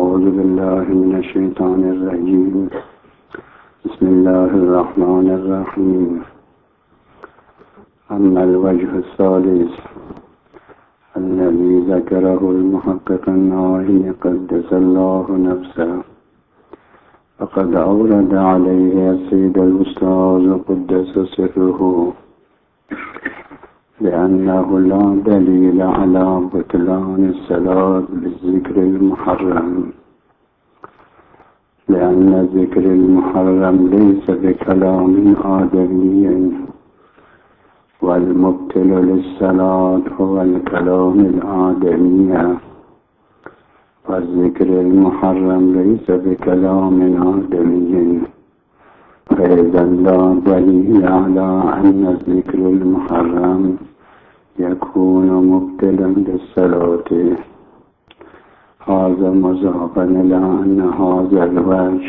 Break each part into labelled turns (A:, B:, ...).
A: أعوذ بالله من الشيطان الرجيم. بسم الله الرحمن الرحيم. أما الوجه الثالث الذي ذكره المحقق الناهي قدس الله نفسه، فقد أورد عليه السيد الأستاذ قدس سره لأنه لا دليل على بطلان الصلاة بالذكر المحرم، لأن ذكر المحرم ليس بكلام آدمي، والمبطل للصلاة هو الكلام الآدمي، والذكر المحرم ليس بكلام آدمي، فإذا لا دليل على أن الذكر المحرم يكون مبطلا للصلاة. هذا مضافا إلى أن هذا الوجه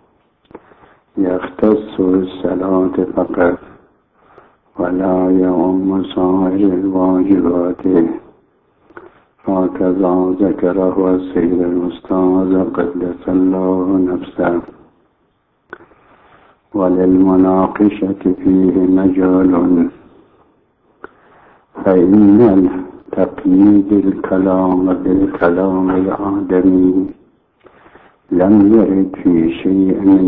A: يختص بالصلاة فقط ولا يعم سائر الواجبات، هكذا ذكره السيد الأستاذ قدس الله نفسه. وللمناقشة فيه مجال، فإن تقييد الكلام بالكلام الآدمي لم يرد في شيء من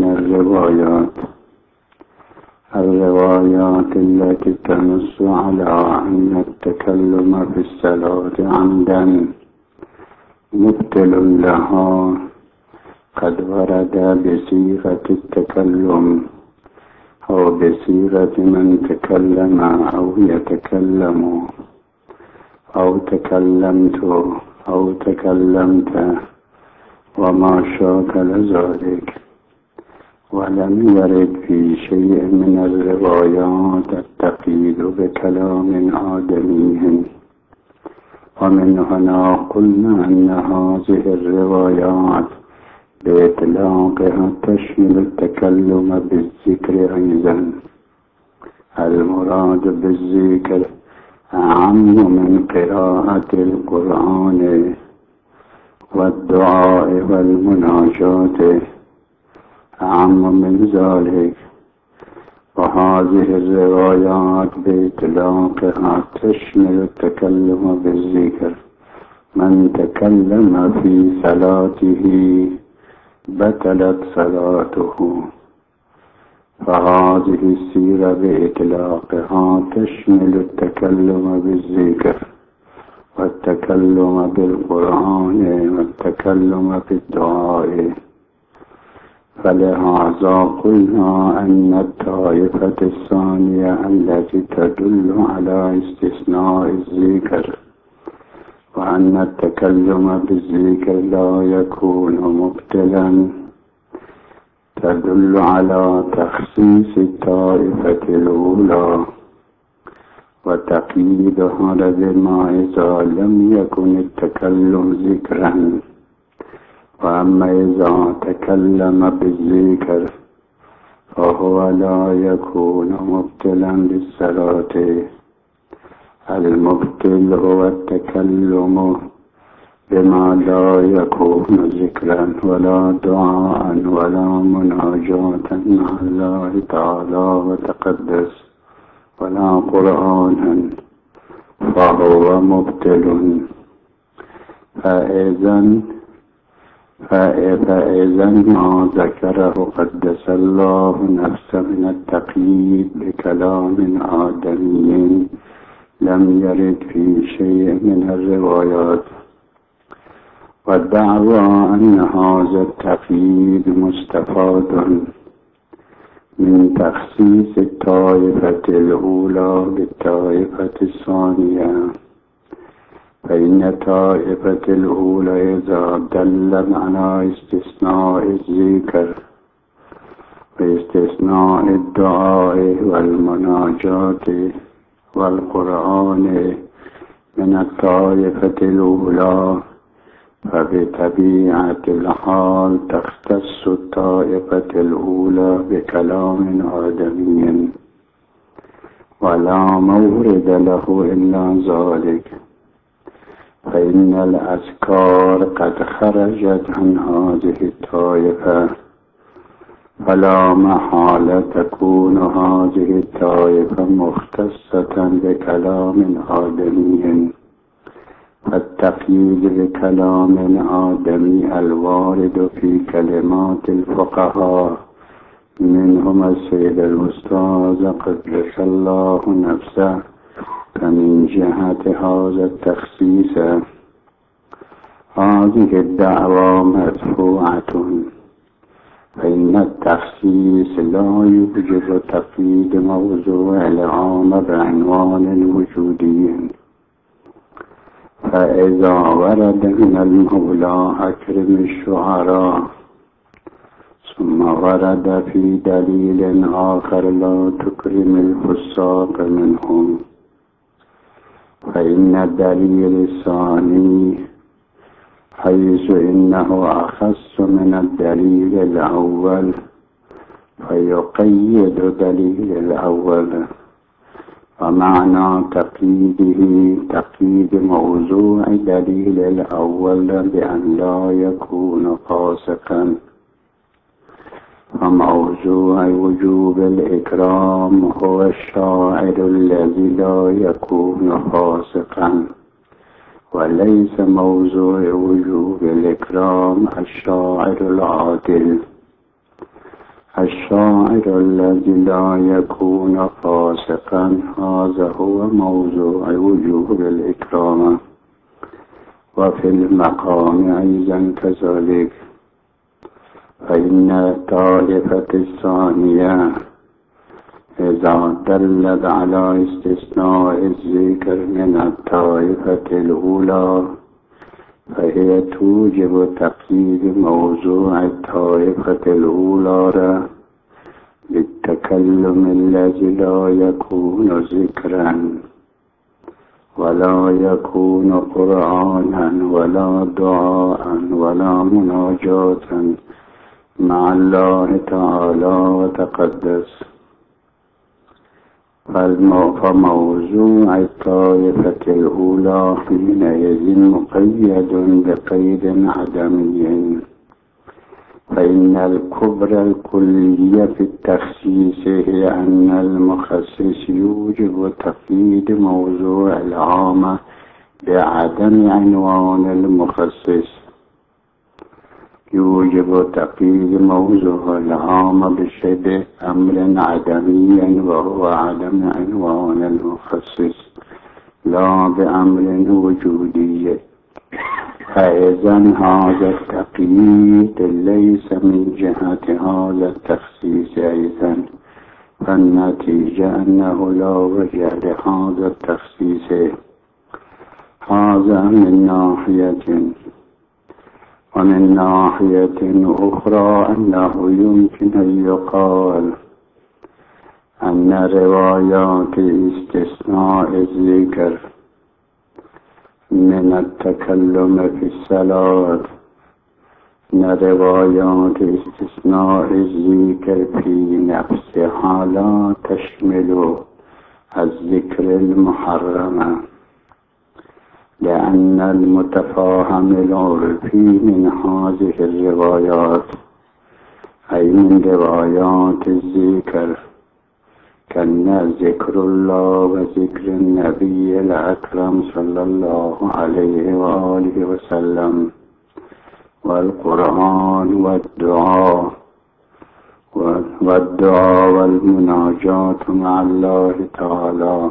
A: الروايات التي تنص على أن التكلم في الصلاة عمدا مبطل لها، قد ورد بصيغة التكلم أو بصيغة من تكلم أو يتكلم أو تكلمت أو تكلمت وما شاكل ذلك، ولم يرد في شيء من الروايات التقييد بكلام آدمي. ومن هنا قلنا أن هذه الروايات بإطلاقها تشمل التكلم بالذكر أيضا. المراد بالذكر أعم من قراءة القرآن والدعاء والمناجاة، أعم من ذلك. وهذه الروايات بإطلاقها تشمل التكلم بالذكر. من تكلم في صلاته بطلت صلاته، فهذه السيرة بإطلاقها تشمل التكلم بالذكر والتكلم بالقرآن والتكلم بالدعاء. فلهذا قلنا أن الطائفة الثانية التي تدل على استثناء الذكر وأن التكلم بالذكر لا يكون مبطلا تدل على تخصيص الطائفة الأولى وتقييدها بما إذا لم يكن التكلم ذكرا. وأما إذا تكلم بالذكر فهو لا يكون مبطلا للصلاة. المبطل هو التكلم بما لا يكون ذكرا ولا دعاء ولا مناجاة مع الله تعالى وتقدس ولا قرآنا، فهو مبطل. فإذا ما ذكره قدس الله نفسه من التقييد بكلام آدمي لم يرد في شيء من الروايات. والدعوى أن هذا التقييد مستفاد من تخصيص الطائفة الأولى بالطائفة الثانية، فإن الطائفة الأولى إذا دلت على استثناء الذكر واستثناء الدعاء والمناجاة والقرآن من الطائفة الأولى، فبطبيعة الحال تختص الطائفة الأولى بكلام آدمي ولا مورد له إلا ذلك. فإن الأذكار قد خرجت عن هذه الطائفة، فلا محالة تكون هذه الطائفة مختصة بكلام آدمي، فالتقييد بكلام آدمي الوارد في كلمات الفقهاء منهم السيد الأستاذ قدس الله نفسه، فمن جهة هذا التخصيص هذه الدعوة مدفوعة، فإن التخصيص لا يوجب تقييد موضوع العام بعنوان وجودي. فإذا ورد من المولى أكرم الشعراء ثم ورد في دليل آخر لا تكرم الفساق منهم، فإن الدليل الثاني حيث إنه أخص من الدليل الأول فيقيد دليل الأول، ومعنى تقييده تقييد موضوع دليل الأول بأن لا يكون فاسقا، فموضوع وجوب الإكرام هو الشاعر الذي لا يكون فاسقا، وليس موضوع وجوب الإكرام الشاعر العادل. الشاعر الذي لا يكون فاسقا هذا هو موضوع وجوب الإكرام. وفي المقام أيضا كذلك، فإن الطائفة الثانية إذا دلت على استثناء الذكر من الطائفة الأولى فهي توجب تقييد موضوع الطائفة الأولى بالتكلم الذي لا يكون ذكرا ولا يكون قرآنا ولا دعاء ولا مناجاة مع الله تعالى وتقدس. فموضوع الطائفة الأولى حينئذ مقيد بقيد عدمي، فإن الكبرى الكلية في التخصيص هي أن المخصص يوجب تقييد موضوع العام بعدم عنوان المخصص، يوجب تقييد موضوع العام بشبه أمر عدمي وهو عدم عنوان المخصص لا بأمر وجودي. فإذا هذا التقييد ليس من جهة هذا التخصيص أيضا، فالنتيجة أنه لا وجه لهذا التخصيص. هذا من ناحية، ومن ناحية أخرى أنه يمكن أن يقال أن روايات استثناء الذكر من التكلم في الصلاة، أن روايات استثناء الذكر في نفسها لا تشمل الذكر المحرم، لأن المتفاهم العرفي من هذه الروايات أي من روايات الذكر كان ذكر الله وذكر النبي الأكرم صلى الله عليه وآله وسلم والقرآن والدعاء والمناجاة مع الله تعالى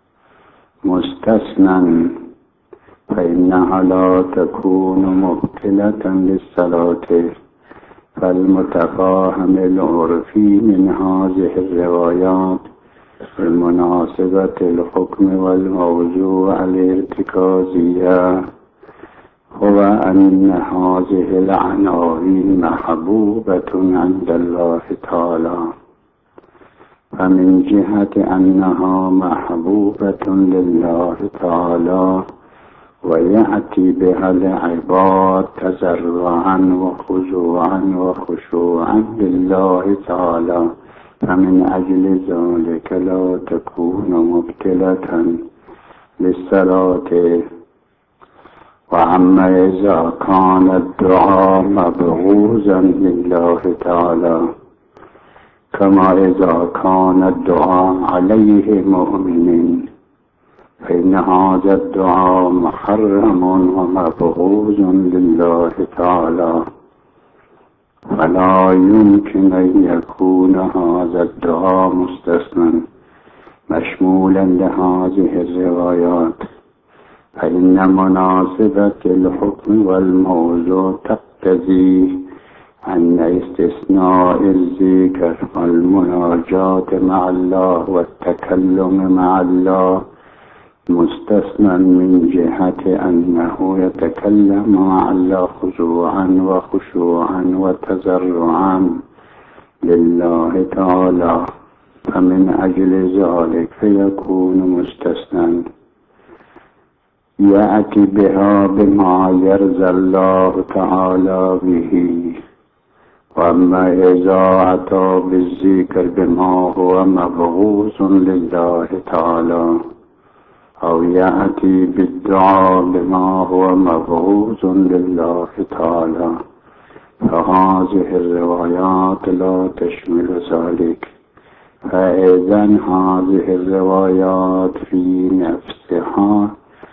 A: مستثنى، فإنها لا تكون مبطلة للصلاة. فالمتفاهم العرفي من هذه الروايات بمناسبة الحكم والموضوع الارتكازية هو أن هذه العناوين محبوبة عند الله تعالى، فمن جهة أنها محبوبة لله تعالى ويأتي بها العباد تزرعا وخضوعا وخشوعا لله تعالى، فمن أجل ذلك لا تكون مبطلة للصلاة. وأما إذا كان الدعاء مبغوضا لله تعالى كما إذا كان الدعاء عليه مؤمن فإن هذا الدعاء محرم ومبغوض لله تعالى، فلا يمكن أن يكون هذا الدعاء مستثنى مشمولا لهذه الروايات، فإن مناسبة الحكم والموضوع تقتضي أن استثناء الذكر والمناجاة مع الله والتكلم مع الله مستثنى من جهة أنه يتكلم مع الله خضوعا وخشوعا وتضرعا لله تعالى، فمن أجل ذلك فيكون مستثنى يأتي بها بما يرضى الله تعالى به. وأما إذا أتى بالذكر بما هو مبغوض لله تعالى أو يأتي بالدعاء بما هو مبغوض لله تعالى فهذه الروايات لا تشمل ذلك، فإذا هذه الروايات في نفسها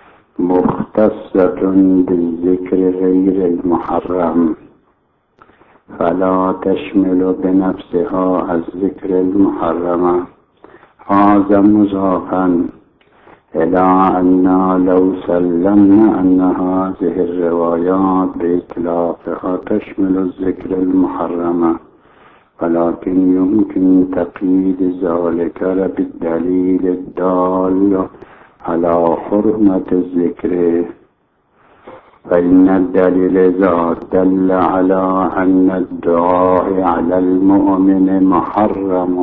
A: مختصة بالذكر غير المحرم، فلا تشمل بنفسها الذكر المحرم. هذا مضافا إلى أن لو سلمنا أن هذه الروايات بإطلاقها تشمل الذكر المحرم، ولكن يمكن تقييد ذلك بالدليل الدال على حرمة الذكر، فإن الدليل إذا دل على أن الدعاء على المؤمن محرم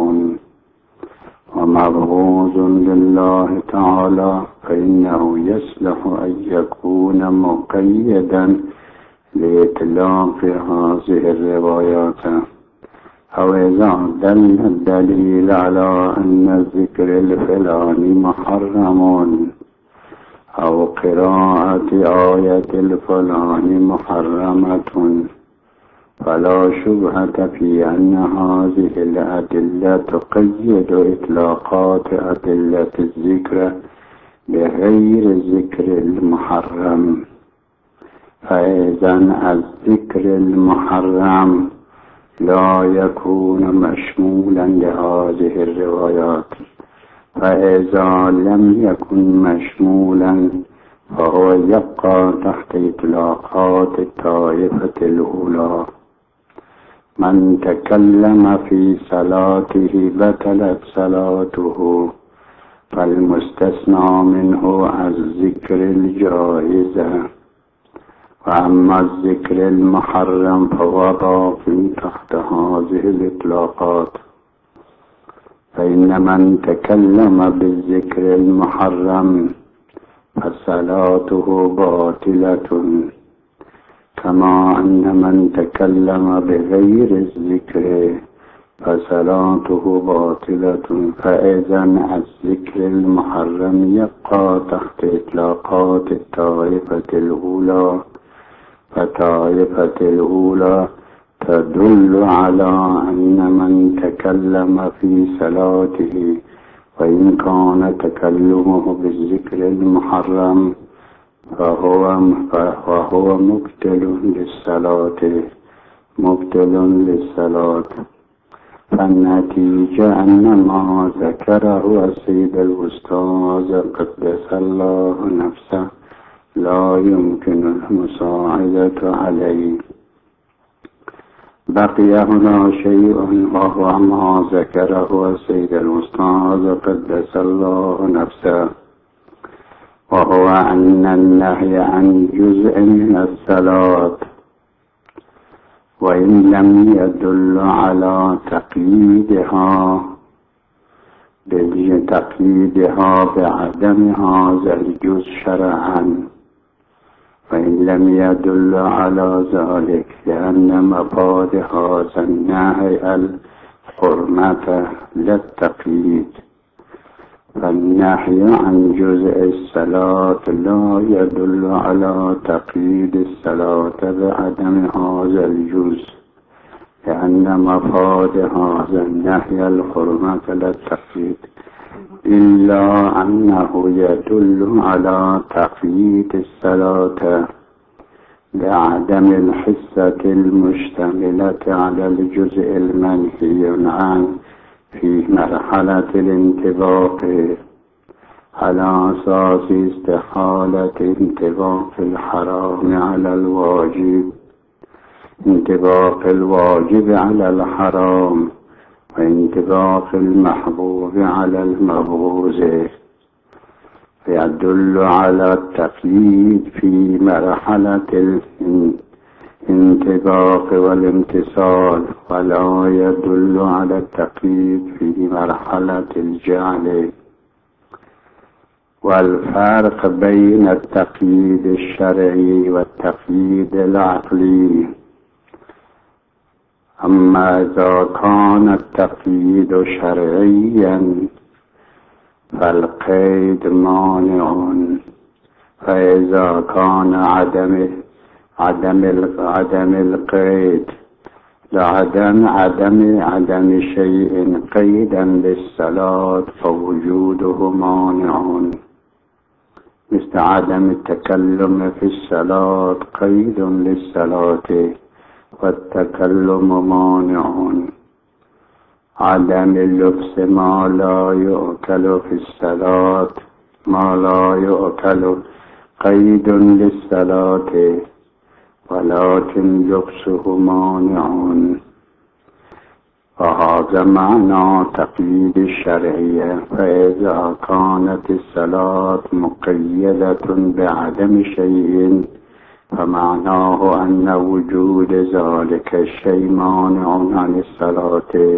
A: ومبغوض لله تعالى فإنه يصلح أن يكون مقيدا لإطلاق هذه الروايات. أو إذا دل الدليل على أن الذكر الفلاني محرم أو قراءة آية الفلاني محرمة فلا شبهة في أن هذه الأدلة تقيد إطلاقات أدلة الذكر بغير الذكر المحرم، فإذا الذكر المحرم لا يكون مشمولا لهذه الروايات، فإذا لم يكن مشمولا فهو يبقى تحت إطلاقات الطائفة الأولى. من تكلم في صلاته بطلت صلاته، فالمستثنى منه الذكر الجائز، وأما الذكر المحرم فهو داخل تحت هذه الإطلاقات، فإن من تكلم بالذكر المحرم فصلاته باطلة، كما أن من تكلم بغير الذكر فصلاته باطلة. فإذا الذكر المحرم يبقى تحت إطلاقات الطائفة الأولى، فالطائفة الأولى تدل على أن من تكلم في صلاته وإن كان تكلمه بالذكر المحرم فهو مبطل للصلاة. فالنتيجة أن ما ذكره السيد الأستاذ قدس الله نفسه لا يمكن المساعدة عليه. بقي هنا شيء وهو ما ذكره السيد الأستاذ قدس الله نفسه، وهو أن النهي عن جزء من الصلاة وإن لم يدل على تقييدها بعدم هذا الجزء شرعا، وإن لم يدل على ذلك لأن مفاد هذا النهي الحرمة للتقييد، فالنهي عن جزء الصلاة لا يدل على تقييد الصلاة بعدم هذا الجزء، لأن مفاد هذا النهي الحرمة لا التقييد، إلا أنه يدل على تقييد الصلاة بعدم الحصة المشتملة على الجزء المنهي عنه في مرحلة الانطباق، على أساس استحالة انطباق الحرام على الواجب، انطباق الواجب على الحرام، وانطباق المحبوب على المبغوض، يدل على التقييد في مرحلة الانطباق والامتصال، ولا يدل على التقييد في مرحلة الجعل. والفرق بين التقييد الشرعي والتقييد العقلي: أما إذا كان التقييد شرعيا فالقيد مانع، فإذا كان عدم القيد عدم شيء قيدا للصلاة فوجوده مانع، مثل عدم التكلم في الصلاة قيد للصلاة والتكلم مانع، عدم اللبس ما لا يؤكل في الصلاة، ما لا يؤكل قيد للصلاة ولكن لبسه مانع، وهذا معنى تقييد الشرعية. فإذا كانت الصلاة مقيدة بعدم شيء فمعناه أن وجود ذلك الشيء مانع عن الصلاة،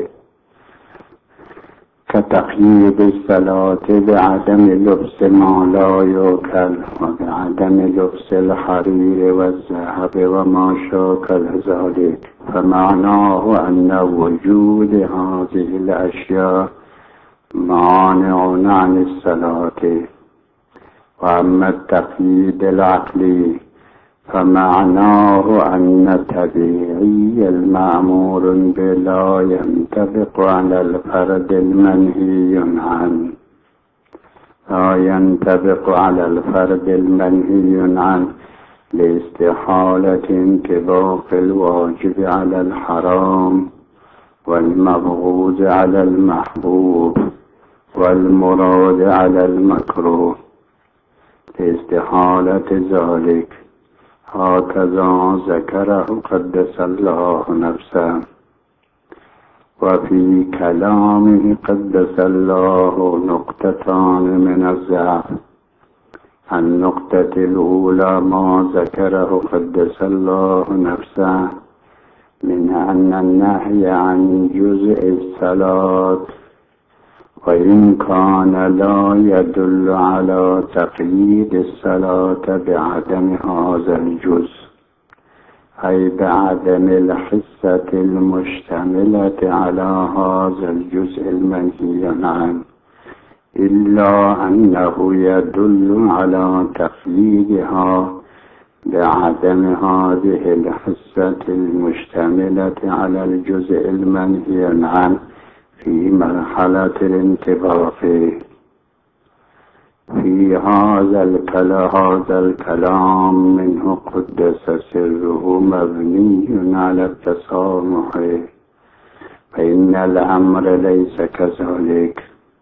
A: كتقييد الصلاة بعدم لبس ما لا يؤكل وبعدم لبس الحرير والذهب وما شاكل ذلك، فمعناه أن وجود هذه الأشياء مانع عن الصلاة. وأما التقييد العقلي فمعناه أن طبيعي المأمور بلا ينطبق على الفرد المنهي عنه، لا ينطبق على الفرد المنهي عنه لاستحالة انطباق الواجب على الحرام والمبغوض على المحبوب والمراد على المكروه، لاستحالة ذلك. هكذا ذكره قدس الله نفسه. وفي كلامه قدس الله نقطتان من الضعف: النقطة الأولى ما ذكره قدس الله نفسه من أن النهي عن جزء الصلاة وإن كان لا يدل على تقييد الصلاة بعدم هذا الجزء، أي بعدم الحصة المشتملة على هذا الجزء المنهي عنه، إلا أنه يدل على تقييدها بعدم هذه الحصة المشتملة على الجزء المنهي عنه في مرحلة الانطباق. في هذا الكلام منه قدس سره مبني على التسامح، فإن الأمر ليس كذلك.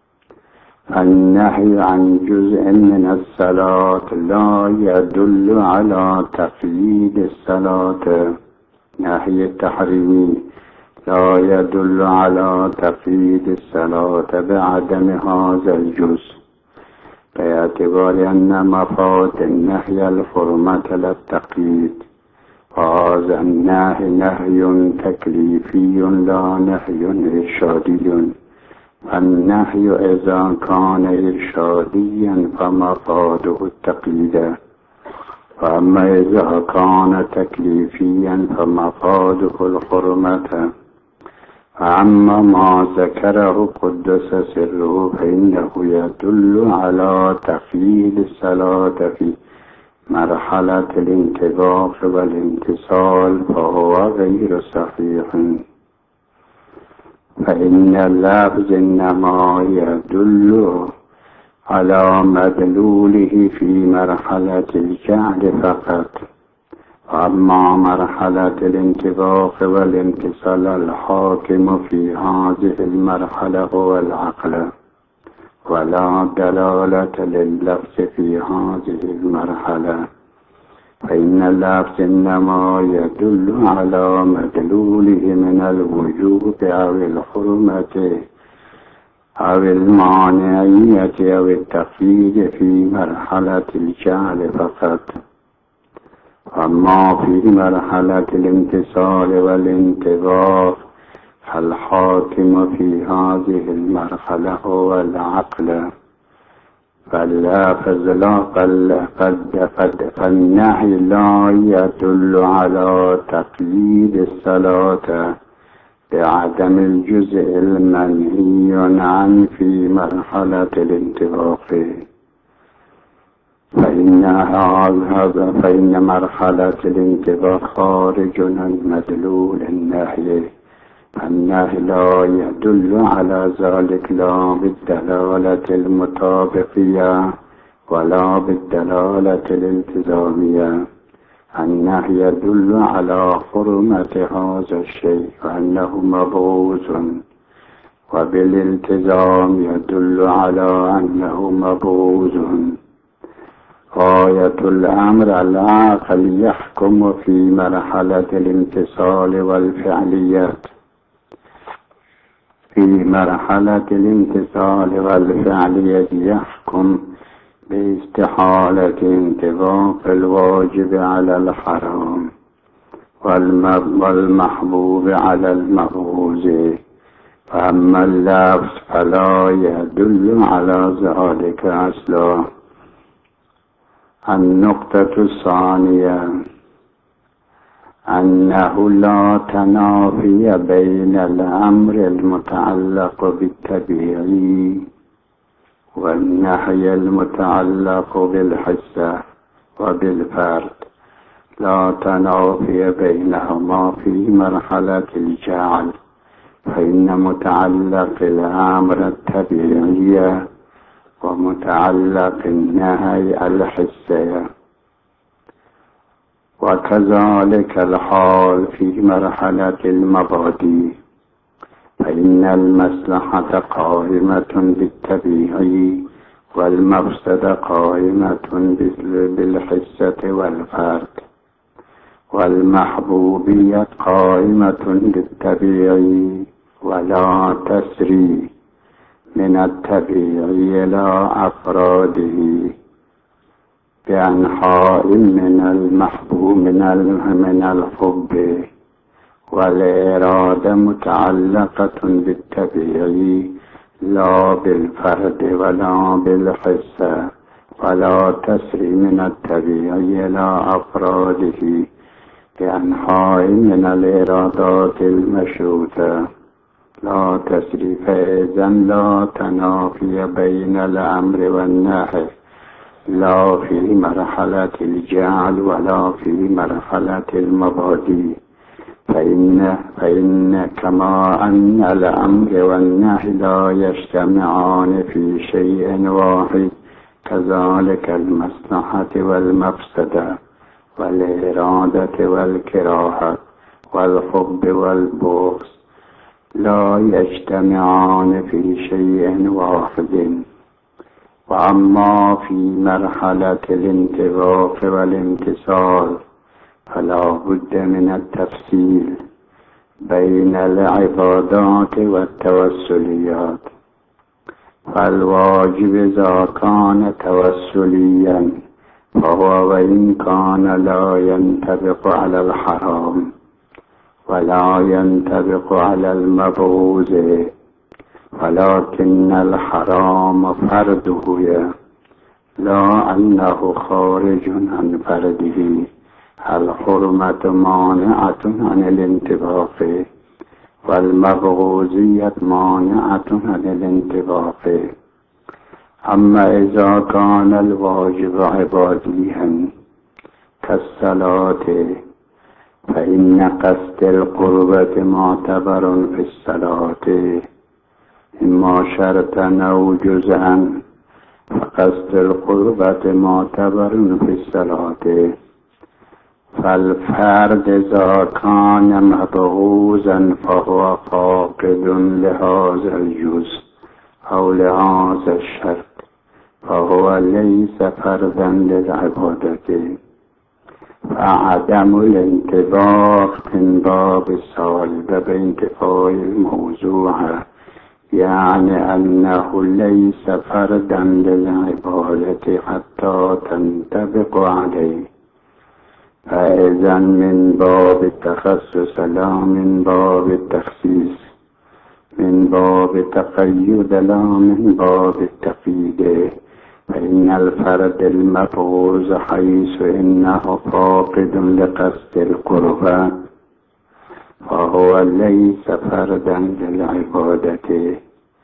A: النهي عن جزء من الصلاة لا يدل على تقييد الصلاة، نهي التحريم لا يدل على تقييد الصلاة بعدم هذا الجزء، باعتبار أن مفاد النهي الحرمة لا التقييد، وهذا النهي نهي تكليفي لا نهي إرشادي. النهي إذا كان إرشاديا فمفاده التقييد، وأما إذا كان تكليفيا فمفاده الحرمة. أما ما ذكره قدس سره فإنه يدل على تفعيل الصلاة في مرحلة الانطباق والانتصال، فهو غير صحيح، فإن اللفظ إنما يدل على مدلوله في مرحلة الجعل فقط. أما مرحلة الانطباق والانتصال الحاكم في هذه المرحلة هو العقل، ولا دلالة لللفظ في هذه المرحلة، فإن اللفظ إنما يدل على مدلوله من الوجوب أو الحرمة أو المانعية أو التقييد في مرحلة الجعل فقط. أما في مرحلة الانتصال والانطباق فالحاكم في هذه المرحلة هو العقل، فالنهي لا يدل على تقييد الصلاة بعدم الجزء المنهي عنه في مرحلة الانطباق، فإن مرحلة الانطباق خارج عن مدلول النهي، النهي لا يدل على ذلك لا بالدلالة المطابقية ولا بالدلالة الالتزامية. النهي يدل على حرمة هذا الشيء وأنه مبغوض، وبالالتزام يدل على أنه مبغوض. غاية الأمر العقل يحكم في مرحلة الامتصال والفعليات. في مرحلة الامتصال والفعلية يحكم باستحالة انطباق الواجب على الحرام والمحبوب على المبغوض. فأما اللفظ فلا يدل على ذلك أصلا. النقطة الثانية أنه لا تنافي بين الأمر المتعلق بالطبيعي والنهي المتعلق بالحس وبالفرد، لا تنافي بينهما في مرحلة الجعل، فإن متعلق الأمر الطبيعي ومتعلق النهي الحسي، وكذلك الحال في مرحلة المبادئ، فإن المصلحة قائمة بالطبيعي والمفسدة قائمة بالحسة والفرد، والمحبوبية قائمة بالطبيعي ولا تسري من الطبيعي إلى أفراده بأنحاء من المحبوب من الحب، والإرادة متعلقة بالطبيعي لا بالفرد ولا بالحس، ولا تسري من الطبيعي إلى أفراده بأنحاء من الإرادات المشروطة لا تسري. فإذا لا تنافي بين الأمر والنهي، لا في مرحلة الجعل ولا في مرحلة المبادئ، فإن كما أن الأمر والنهي لا يجتمعان في شيء واحد، كذلك المصلحة والمفسدة والإرادة والكراهة والحب والبغض لا يجتمعان في شيء واحد. وأما في مرحلة الانطباق والانتصال فلا بد من التفصيل بين العبادات والتوسليات. فالواجب إذا كان توسليا فهو وإن كان لا ينطبق على الحرام ولا ينطبق على المبغوض، ولكن الحرام فرده لا أنه خارج عن فرده. الحرمة مانعة عن الانطباق، والمبغوزية مانعة عن الانطباق. أما إذا كان الواجب عباديا كالصلاة فإن قصد القربة معتبر في الصلاة إما شرطا أو جزءا، فقصد القربة معتبر في الصلاة. فالفرد إذا كان مبغوزا فهو فاقد لهذا الجزء أو لهذا الشرط، فهو ليس فردا للعبادة. فعدم الانطباق من باب الصالب بانتفاء الموضوع، يعني أنه ليس فردا للعبادة حتى تنطبق عليه. فإذا من باب التخصص لا من باب التخصيص، من باب التقيد لا من باب التقييد. فإن الفرد المبغوز حيث إنه فاقد لقصد القربة فهو ليس فردا للعبادة،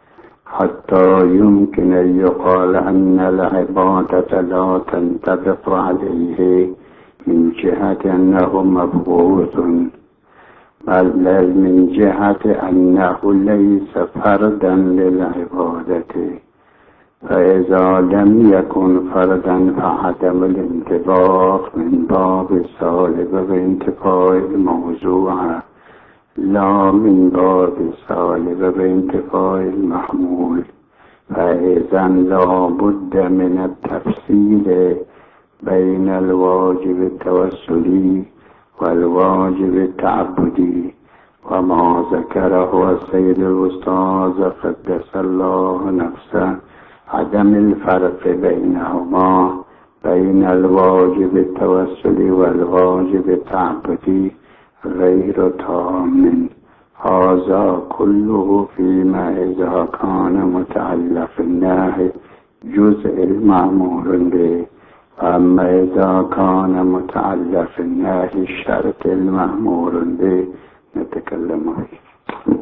A: حتى يمكن أن يقال أن العبادة لا تنطبق عليه من جهة أنه مبغوز، بل من جهة أنه ليس فردا للعبادة. فإذا لم يكن فردا فعدم الانطباق من باب الصالب بانتفاء الموضوع لا من باب الصالب بانتفاء المحمول. فإذا لا بد من التفصيل بين الواجب التوسلي والواجب التعبدي، وما ذكره السيد الأستاذ قدس الله نفسه عدم الفرق بينهما بين الواجب التوسلي والواجب التعبدي غير تام. هذا كله فيما إذا كان متعلق الناهي جزء المأمور به، أما إذا كان متعلق الناهي الشرط المأمور به نتكلم فيه.